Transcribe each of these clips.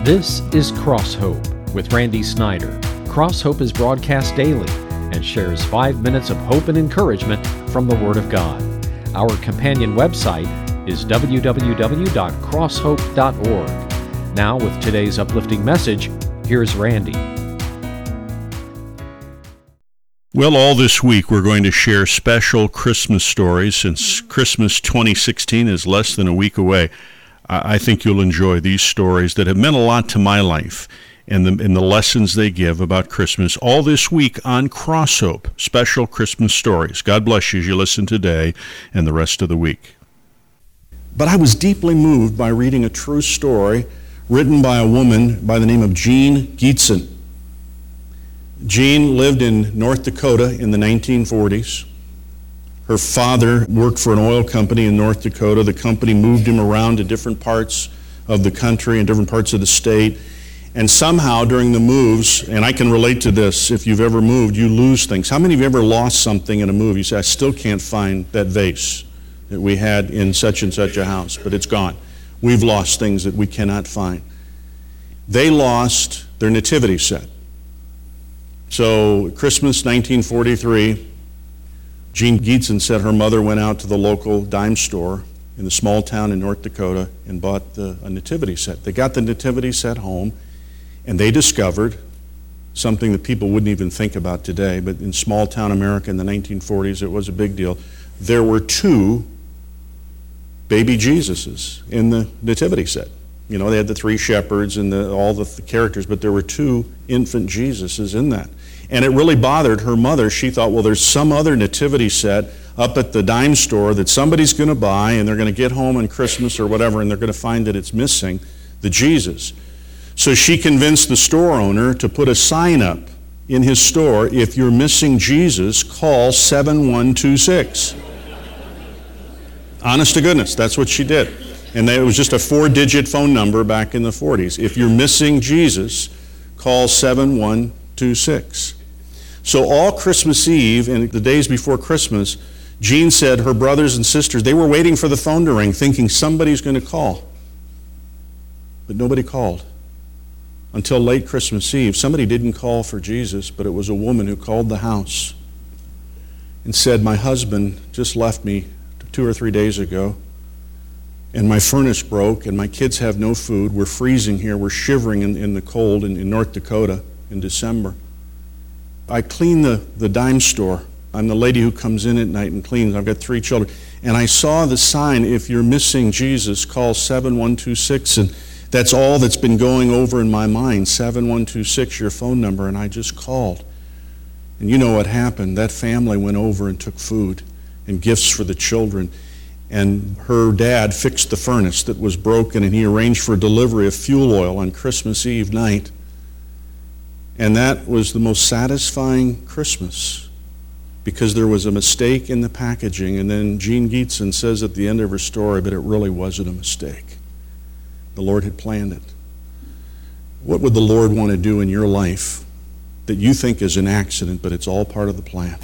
This is Cross Hope with Randy Snyder. Cross Hope is broadcast daily and shares 5 minutes of hope and encouragement from the Word of God. Our companion website is www.crosshope.org. Now, with today's uplifting message, here's Randy. Well, all this week we're going to share special Christmas stories. Since Christmas 2016 is less than a week away, I think you'll enjoy these stories that have meant a lot to my life and the lessons they give about Christmas. All this week on Cross Hope, special Christmas stories. God bless you as you listen today and the rest of the week. But I was deeply moved by reading a true story written by a woman by the name of Jean Geetzen. Jean lived in North Dakota in the 1940s. Her father worked for an oil company in North Dakota. The company moved him around to different parts of the country and different parts of the state. And somehow during the moves, and I can relate to this, if you've ever moved, you lose things. How many of you ever lost something in a move? You say, I still can't find that vase that we had in such and such a house, but it's gone. We've lost things that we cannot find. They lost their nativity set. So Christmas 1943, Jean Geetzen said her mother went out to the local dime store in the small town in North Dakota and bought a nativity set. They got the nativity set home, and they discovered something that people wouldn't even think about today, but in small town America in the 1940s, it was a big deal. There were 2 baby Jesuses in the nativity set. You know, they had the 3 shepherds and all the characters, but there were 2 infant Jesuses in that. And it really bothered her mother. She thought, well, there's some other nativity set up at the dime store that somebody's going to buy, and they're going to get home on Christmas or whatever, and they're going to find that it's missing the Jesus. So she convinced the store owner to put a sign up in his store, if you're missing Jesus, call 7126. Honest to goodness, that's what she did. And it was just a 4-digit phone number back in the 40s. If you're missing Jesus, call 7126. So all Christmas Eve and the days before Christmas, Jean said her brothers and sisters, they were waiting for the phone to ring, thinking somebody's going to call. But nobody called. Until late Christmas Eve, somebody didn't call for Jesus, but it was a woman who called the house and said, my husband just left me 2 or 3 days ago, and my furnace broke, and my kids have no food. We're freezing here. We're shivering in the cold in North Dakota in December. I clean the dime store. I'm the lady who comes in at night and cleans. I've got 3 children. And I saw the sign, if you're missing Jesus, call 7126. And that's all that's been going over in my mind, 7126, your phone number. And I just called. And you know what happened. That family went over and took food and gifts for the children. And her dad fixed the furnace that was broken, and he arranged for delivery of fuel oil on Christmas Eve night. And that was the most satisfying Christmas, because there was a mistake in the packaging. And then Jean Geetzen says at the end of her story, but it really wasn't a mistake. The Lord had planned it. What would the Lord want to do in your life that you think is an accident, but it's all part of the plan?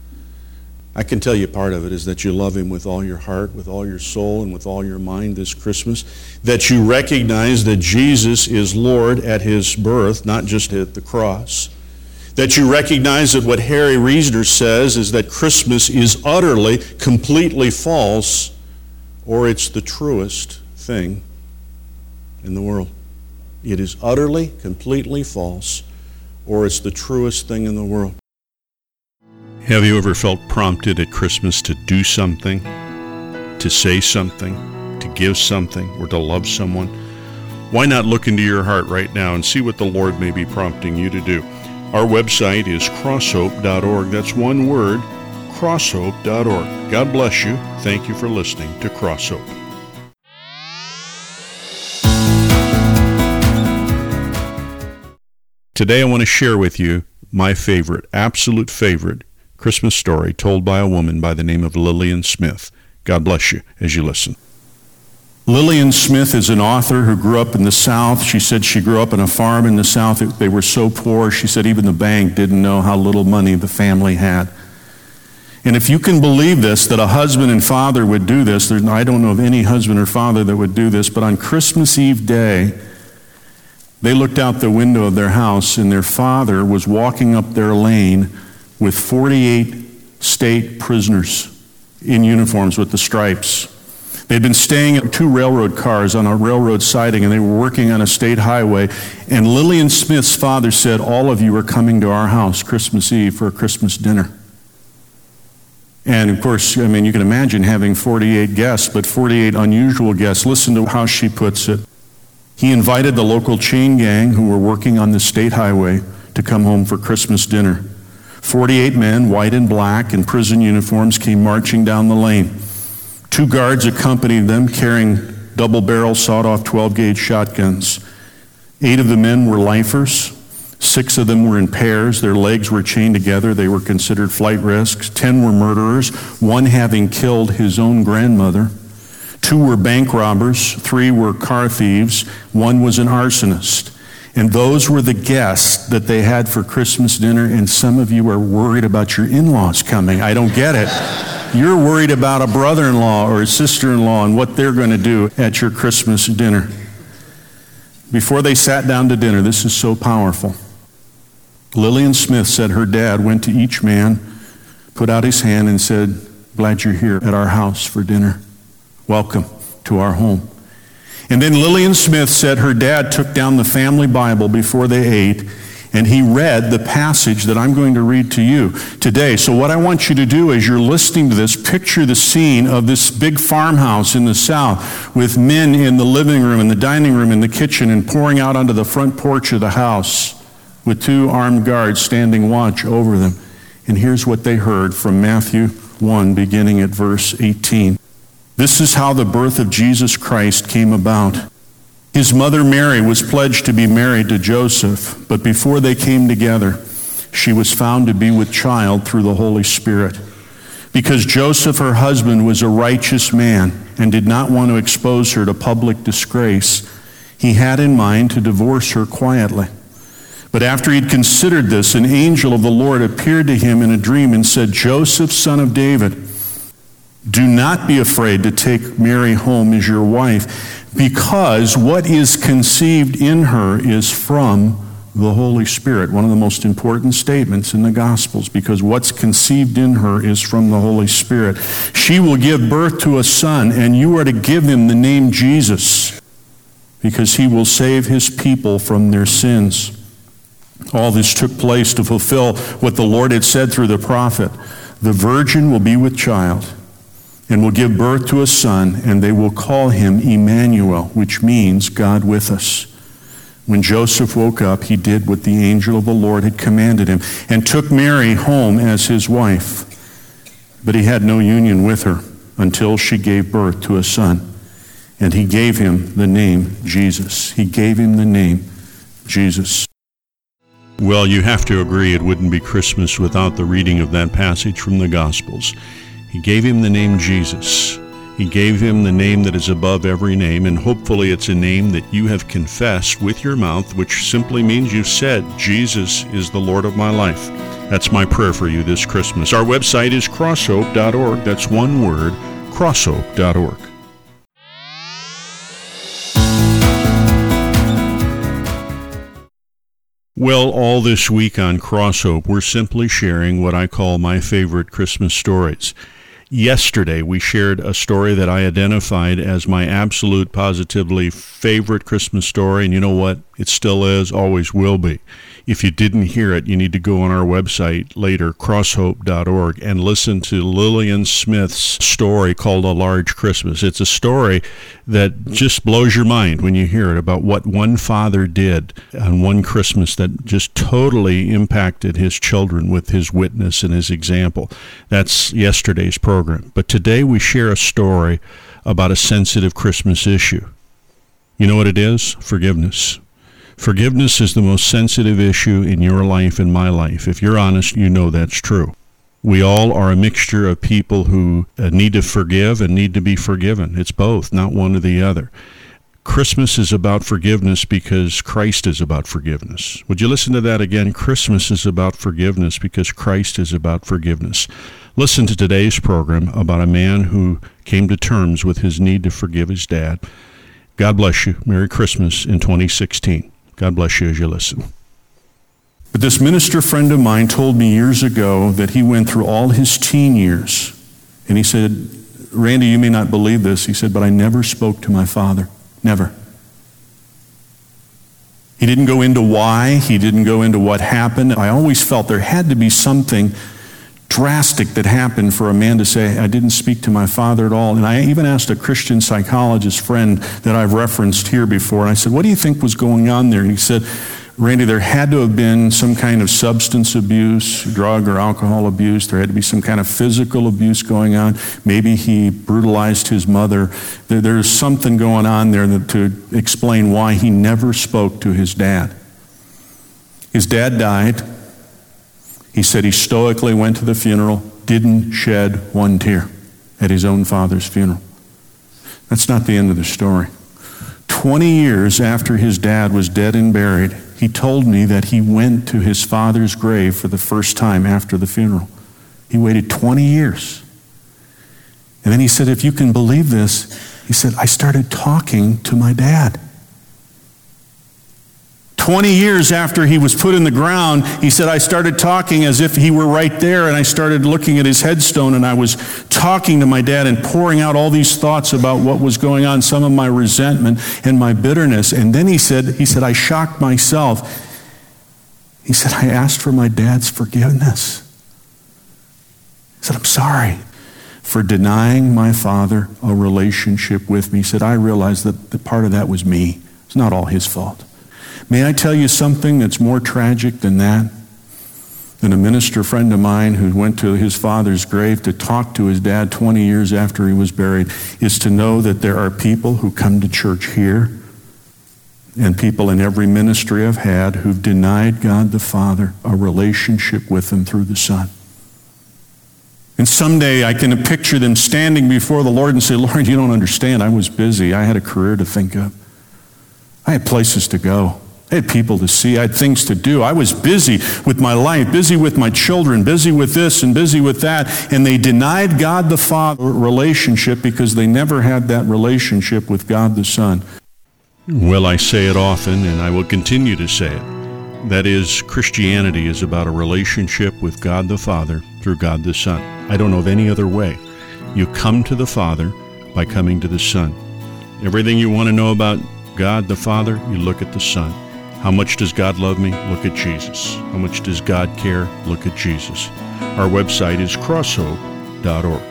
I can tell you part of it is that you love Him with all your heart, with all your soul, and with all your mind this Christmas. That you recognize that Jesus is Lord at His birth, not just at the cross. That you recognize that what Harry Reasoner says is that Christmas is utterly, completely false, or it's the truest thing in the world. It is utterly, completely false, or it's the truest thing in the world. Have you ever felt prompted at Christmas to do something, to say something, to give something, or to love someone? Why not look into your heart right now and see what the Lord may be prompting you to do? Our website is crosshope.org. That's one word, crosshope.org. God bless you. Thank you for listening to Cross Hope. Today I want to share with you my favorite, absolute favorite, Christmas story told by a woman by the name of Lillian Smith. God bless you as you listen. Lillian Smith is an author who grew up in the South. She said she grew up on a farm in the South. They were so poor, she said even the bank didn't know how little money the family had. And if you can believe this, that a husband and father would do this, I don't know of any husband or father that would do this, but on Christmas Eve day, They looked out the window of their house, and their father was walking up their lane with 48 state prisoners in uniforms with the stripes. They'd been staying in 2 railroad cars on a railroad siding, and they were working on a state highway. And Lillian Smith's father said, all of you are coming to our house Christmas Eve for a Christmas dinner. And of course, I mean, you can imagine having 48 guests, but 48 unusual guests. Listen to how she puts it. He invited the local chain gang who were working on the state highway to come home for Christmas dinner. 48 men, white and black, in prison uniforms, came marching down the lane. 2 guards accompanied them, carrying double-barrel, sawed-off 12-gauge shotguns. 8 of the men were lifers. 6 of them were in pairs. Their legs were chained together. They were considered flight risks. 10 were murderers, 1 having killed his own grandmother. 2 were bank robbers. 3 were car thieves. 1 was an arsonist. And those were the guests that they had for Christmas dinner, and some of you are worried about your in-laws coming. I don't get it. You're worried about a brother-in-law or a sister-in-law and what they're going to do at your Christmas dinner. Before they sat down to dinner, this is so powerful. Lillian Smith said her dad went to each man, put out his hand and said, glad you're here at our house for dinner. Welcome to our home. And then Lillian Smith said her dad took down the family Bible before they ate, and he read the passage that I'm going to read to you today. So what I want you to do as you're listening to this, picture the scene of this big farmhouse in the South with men in the living room and the dining room and the kitchen and pouring out onto the front porch of the house with 2 armed guards standing watch over them. And here's what they heard from Matthew 1, beginning at verse 18. This is how the birth of Jesus Christ came about. His mother Mary was pledged to be married to Joseph, but before they came together, she was found to be with child through the Holy Spirit. Because Joseph, her husband, was a righteous man and did not want to expose her to public disgrace, he had in mind to divorce her quietly. But after he'd considered this, an angel of the Lord appeared to him in a dream and said, Joseph, son of David, do not be afraid to take Mary home as your wife, because what is conceived in her is from the Holy Spirit. One of the most important statements in the Gospels, because what's conceived in her is from the Holy Spirit. She will give birth to a son, and you are to give him the name Jesus, because he will save his people from their sins. All this took place to fulfill what the Lord had said through the prophet. The virgin will be with child and will give birth to a son, and they will call him Emmanuel, which means God with us. When Joseph woke up, he did what the angel of the Lord had commanded him and took Mary home as his wife. But he had no union with her until she gave birth to a son, and he gave him the name Jesus. He gave him the name Jesus. Well, you have to agree it wouldn't be Christmas without the reading of that passage from the Gospels. He gave him the name Jesus. He gave him the name that is above every name, and hopefully it's a name that you have confessed with your mouth, which simply means you've said, Jesus is the Lord of my life. That's my prayer for you this Christmas. Our website is crosshope.org. That's one word, crosshope.org. Well, all this week on Crosshope, we're simply sharing what I call my favorite Christmas stories. Yesterday, we shared a story that I identified as my absolute, positively favorite Christmas story, and you know what? It still is, always will be. If you didn't hear it, you need to go on our website later, crosshope.org, and listen to Lillian Smith's story called A Large Christmas. It's a story that just blows your mind when you hear it, about what one father did on one Christmas that just totally impacted his children with his witness and his example. That's yesterday's program. But today we share a story about a sensitive Christmas issue. You know what it is? Forgiveness. Forgiveness is the most sensitive issue in your life and my life. If you're honest, you know that's true. We all are a mixture of people who need to forgive and need to be forgiven. It's both, not one or the other. Christmas is about forgiveness because Christ is about forgiveness. Would you listen to that again? Christmas is about forgiveness because Christ is about forgiveness. Listen to today's program about a man who came to terms with his need to forgive his dad. God bless you. Merry Christmas in 2016. God bless you as you listen. But this minister friend of mine told me years ago that he went through all his teen years, and he said, Randy, you may not believe this, he said, but I never spoke to my father. Never. He didn't go into why. He didn't go into what happened. I always felt there had to be something drastic that happened for a man to say, I didn't speak to my father at all. And I even asked a Christian psychologist friend that I've referenced here before, and I said, what do you think was going on there? And he said, Randy, there had to have been some kind of substance abuse, drug or alcohol abuse. There had to be some kind of physical abuse going on. Maybe he brutalized his mother. There's something going on there to explain why he never spoke to his dad. His dad died. He said he stoically went to the funeral, didn't shed one tear at his own father's funeral. That's not the end of the story. 20 years after his dad was dead and buried, he told me that he went to his father's grave for the first time after the funeral. He waited 20 years. And then he said, if you can believe this, he said, I started talking to my dad. 20 years after he was put in the ground, he said, I started talking as if he were right there, and I started looking at his headstone, and I was talking to my dad and pouring out all these thoughts about what was going on, some of my resentment and my bitterness. And then he said, I shocked myself. He said, I asked for my dad's forgiveness. He said, I'm sorry for denying my father a relationship with me. He said, I realized that the part of that was me. It's not all his fault. May I tell you something that's more tragic than that? Than a minister friend of mine who went to his father's grave to talk to his dad 20 years after he was buried, is to know that there are people who come to church here and people in every ministry I've had who've denied God the Father a relationship with him through the Son. And someday I can picture them standing before the Lord and say, Lord, you don't understand. I was busy. I had a career to think of. I had places to go. I had people to see. I had things to do. I was busy with my life, busy with my children, busy with this and busy with that. And they denied God the Father relationship because they never had that relationship with God the Son. Well, I say it often, and I will continue to say it. That is, Christianity is about a relationship with God the Father through God the Son. I don't know of any other way. You come to the Father by coming to the Son. Everything you want to know about God the Father, you look at the Son. How much does God love me? Look at Jesus. How much does God care? Look at Jesus. Our website is crosshope.org.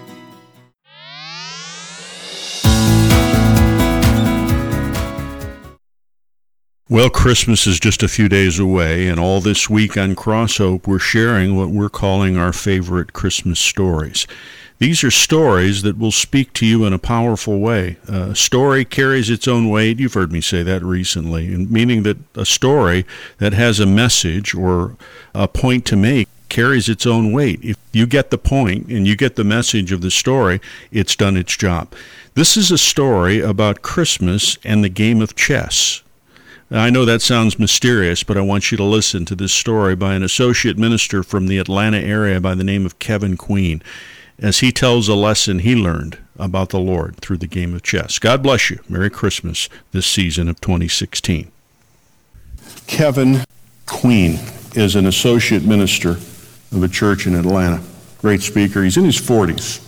Well, Christmas is just a few days away, and all this week on Crosshope, we're sharing what we're calling our favorite Christmas stories. These are stories that will speak to you in a powerful way. A story carries its own weight. You've heard me say that recently, meaning that a story that has a message or a point to make carries its own weight. If you get the point and you get the message of the story, it's done its job. This is a story about Christmas and the game of chess. Now, I know that sounds mysterious, but I want you to listen to this story by an associate minister from the Atlanta area by the name of Kevin Queen, as he tells a lesson he learned about the Lord through the game of chess. God bless you. Merry Christmas this season of 2016. Kevin Queen is an associate minister of a church in Atlanta. Great speaker. He's in his 40s.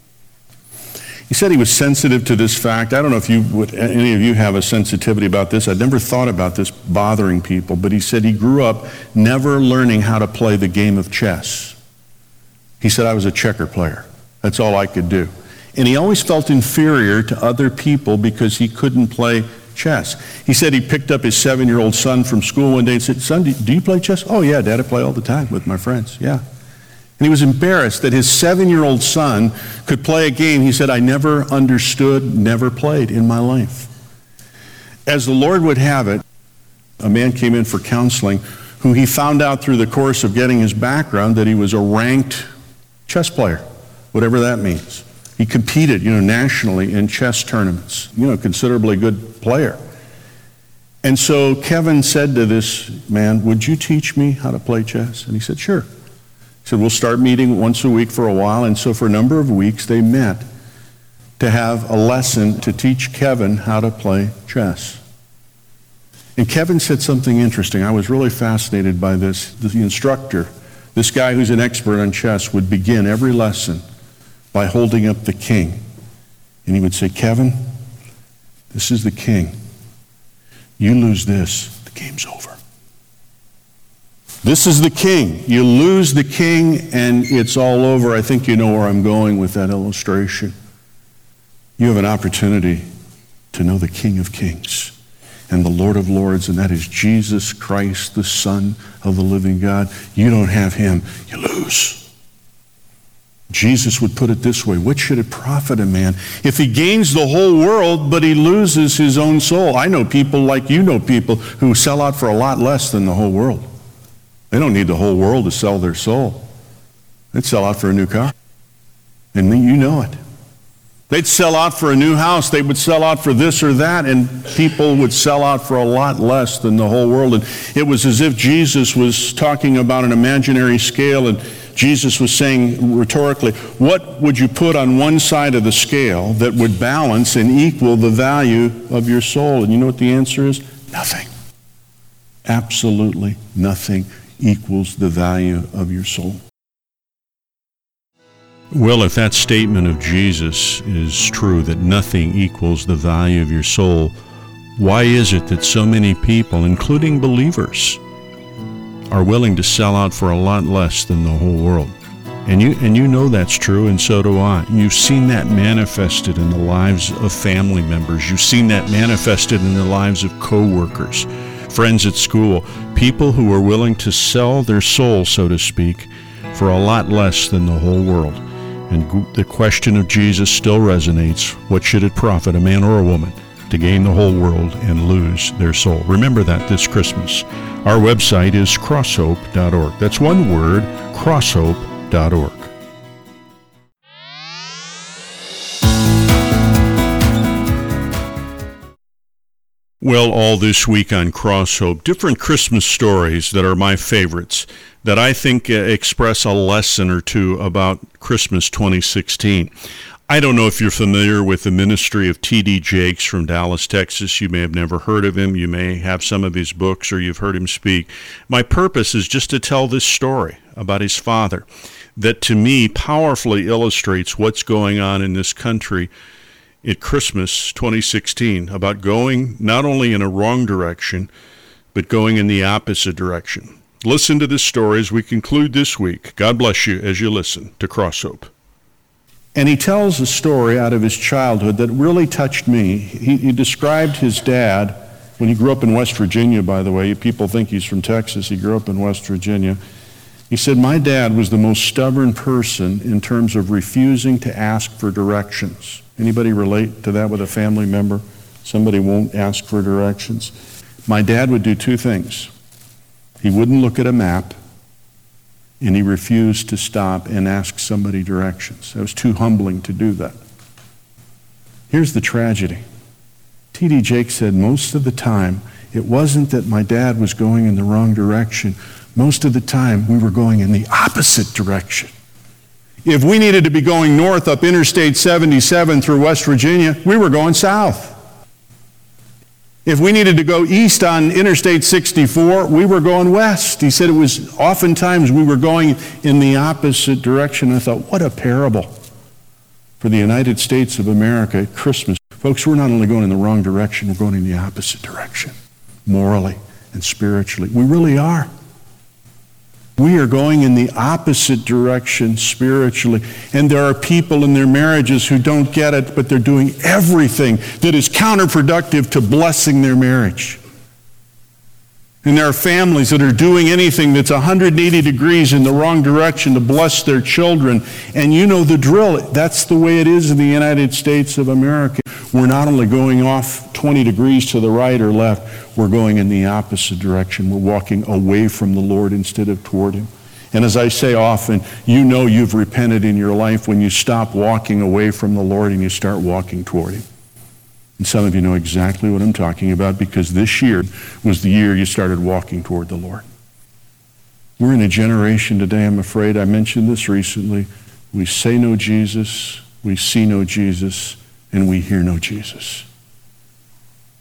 He said he was sensitive to this fact. I don't know if any of you have a sensitivity about this. I'd never thought about this bothering people, but he said he grew up never learning how to play the game of chess. He said, I was a checker player. That's all I could do. And he always felt inferior to other people because he couldn't play chess. He said he picked up his 7-year-old son from school one day and said, son, do you play chess? Oh, yeah, Dad, I play all the time with my friends. Yeah. And he was embarrassed that his 7-year-old son could play a game he said, I never understood, never played in my life. As the Lord would have it, a man came in for counseling who he found out through the course of getting his background that he was a ranked chess player, whatever that means. He competed, nationally in chess tournaments, considerably good player. And so Kevin said to this man, would you teach me how to play chess? And he said, sure. He said, we'll start meeting once a week for a while. And so for a number of weeks, they met to have a lesson to teach Kevin how to play chess. And Kevin said something interesting. I was really fascinated by this. The instructor, this guy who's an expert on chess, would begin every lesson by holding up the king. And he would say, Kevin, this is the king. You lose this, the game's over. This is the king. You lose the king and it's all over. I think you know where I'm going with that illustration. You have an opportunity to know the King of Kings and the Lord of Lords, and that is Jesus Christ, the Son of the living God. You don't have him, you lose. Jesus would put it this way: what should it profit a man if he gains the whole world but he loses his own soul? I know people like you know people who sell out for a lot less than the whole world. They don't need the whole world to sell their soul. They'd sell out for a new car. And you know it. They'd sell out for a new house. They would sell out for this or that, and people would sell out for a lot less than the whole world. And it was as if Jesus was talking about an imaginary scale, and Jesus was saying rhetorically, what would you put on one side of the scale that would balance and equal the value of your soul? And you know what the answer is? Nothing. Absolutely nothing equals the value of your soul. Well, if that statement of Jesus is true, that nothing equals the value of your soul, why is it that so many people, including believers, are willing to sell out for a lot less than the whole world? And you know that's true, and so do I. You've seen that manifested in the lives of family members. You've seen that manifested in the lives of co-workers, friends at school, people who are willing to sell their soul, so to speak, for a lot less than the whole world. And the question of Jesus still resonates: what should it profit a man or a woman to gain the whole world and lose their soul? Remember that this Christmas. Our website is crosshope.org. That's one word, crosshope.org. Well, all this week on Cross Hope, different Christmas stories that are my favorites, that I think express a lesson or two about Christmas 2016. I don't know if you're familiar with the ministry of T.D. Jakes from Dallas, Texas. You may have never heard of him. You may have some of his books or you've heard him speak. My purpose is just to tell this story about his father that to me powerfully illustrates what's going on in this country at Christmas 2016, about going not only in a wrong direction, but going in the opposite direction. Listen to this story as we conclude this week. God bless you as you listen to Cross Hope. And he tells a story out of his childhood that really touched me. He described his dad, when he grew up in West Virginia, by the way. People think he's from Texas. He grew up in West Virginia. He said, my dad was the most stubborn person in terms of refusing to ask for directions. Anybody relate to that with a family member? Somebody won't ask for directions. My dad would do two things. He wouldn't look at a map, and he refused to stop and ask somebody directions. It was too humbling to do that. Here's the tragedy. T.D. Jakes said most of the time, it wasn't that my dad was going in the wrong direction. Most of the time, we were going in the opposite direction. If we needed to be going north up Interstate 77 through West Virginia, we were going south. If we needed to go east on Interstate 64, we were going west. He said it was oftentimes we were going in the opposite direction. I thought, what a parable for the United States of America at Christmas. Folks, we're not only going in the wrong direction, we're going in the opposite direction, morally and spiritually. We really are. We are going in the opposite direction spiritually. And there are people in their marriages who don't get it, but they're doing everything that is counterproductive to blessing their marriage. And there are families that are doing anything that's 180 degrees in the wrong direction to bless their children. And you know the drill. That's the way it is in the United States of America. We're not only going off 20 degrees to the right or left, we're going in the opposite direction. We're walking away from the Lord instead of toward Him. And as I say often, you know you've repented in your life when you stop walking away from the Lord and you start walking toward Him. And some of you know exactly what I'm talking about because this year was the year you started walking toward the Lord. We're in a generation today, I'm afraid, I mentioned this recently, we say no Jesus, we see no Jesus, and we hear no Jesus.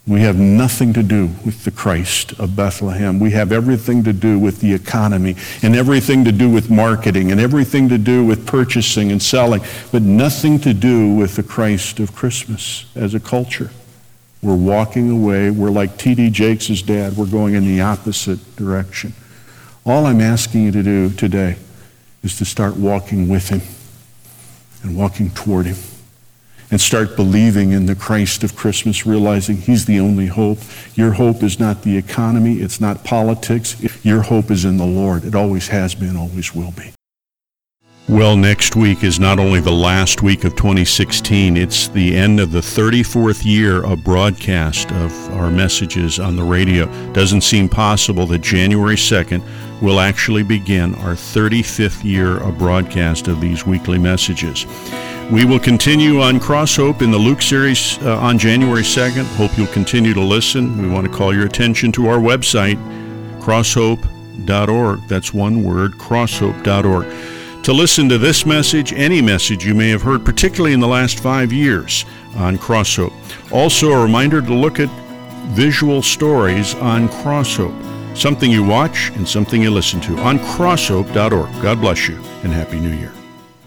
We have nothing to do with the Christ of Bethlehem. We have everything to do with the economy and everything to do with marketing and everything to do with purchasing and selling, but nothing to do with the Christ of Christmas as a culture. We're walking away. We're like T.D. Jakes' dad. We're going in the opposite direction. All I'm asking you to do today is to start walking with him and walking toward him. And start believing in the Christ of Christmas, realizing he's the only hope. Your hope is not the economy, it's not politics. Your hope is in the Lord. It always has been, always will be. Well, next week is not only the last week of 2016, it's the end of the 34th year of broadcast of our messages on the radio. Doesn't seem possible that January 2nd will actually begin our 35th year of broadcast of these weekly messages. We will continue on Cross Hope in the Luke series on January 2nd. Hope you'll continue to listen. We want to call your attention to our website, crosshope.org. That's one word, crosshope.org. To listen to this message, any message you may have heard, particularly in the last 5 years on Cross Hope. Also, a reminder to look at visual stories on Cross Hope, something you watch and something you listen to on crosshope.org. God bless you and Happy New Year.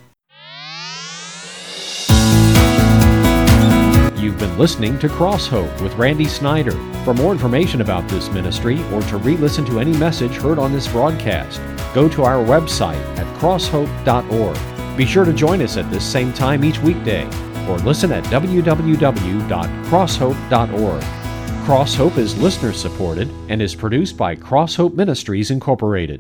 You've been listening to Cross Hope with Randy Snyder. For more information about this ministry or to re-listen to any message heard on this broadcast, go to our website at crosshope.org. Be sure to join us at this same time each weekday or listen at www.crosshope.org. Cross Hope is listener supported and is produced by Cross Hope Ministries Incorporated.